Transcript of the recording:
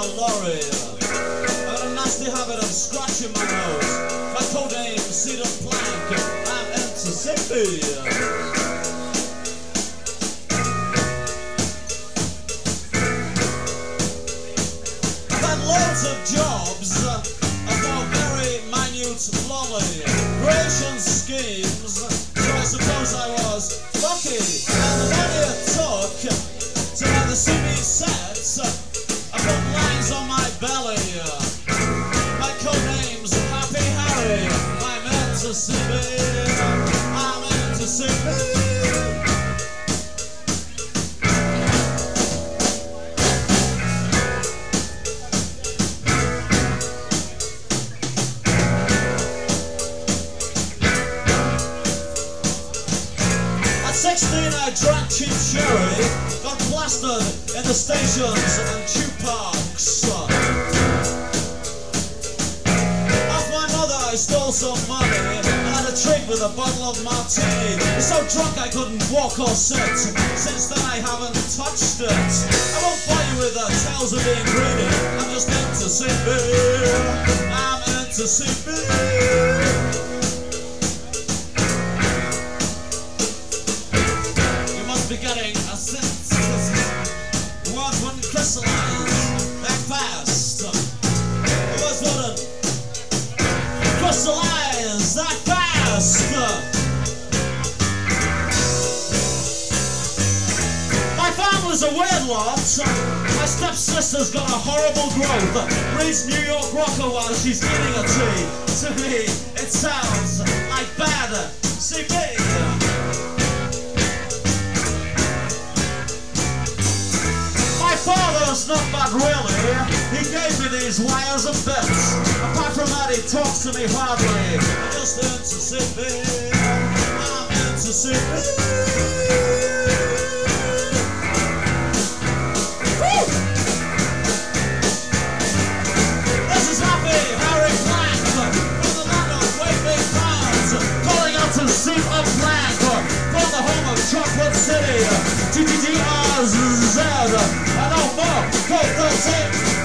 a lorry. I got a nasty habit of scratching my nose. My code name is Cedar Plank. I'm Mississippi. I've had loads of jobs. I've got very minute lolly creation schemes. So I suppose I was lucky. And the money it took to have the CV sets, I put lines on my belly. My code name's Happy Harry. I'm Mississippi. I'm Mississippi. At 16 I drank cheap sherry, got plastered in the stations and tube parks. Off my mother I stole some money and had a drink with a bottle of martini. I was so drunk I couldn't walk or sit. Since then I haven't touched it. I won't bore you with the tales of being greedy. I'm just into sleeping. I'm into sleeping. Be getting a sense. The words wouldn't crystallize that fast. The words wouldn't crystallize that fast. My family's a weird lot. My stepsister's got a horrible growth. Reads New York rocker while she's eating a tea. To me, it sounds like bad CB. Father's not bad really, he gave me these wires and bits. Apart from that he talks to me hardly. I'm just into Mississippi, I'm into Mississippi. Woo! This is Happy Harry Plank, from the land of great big fans, calling out to Cedar Plank, from the home of Chocolate City, TTTRZ. I know more, go 13.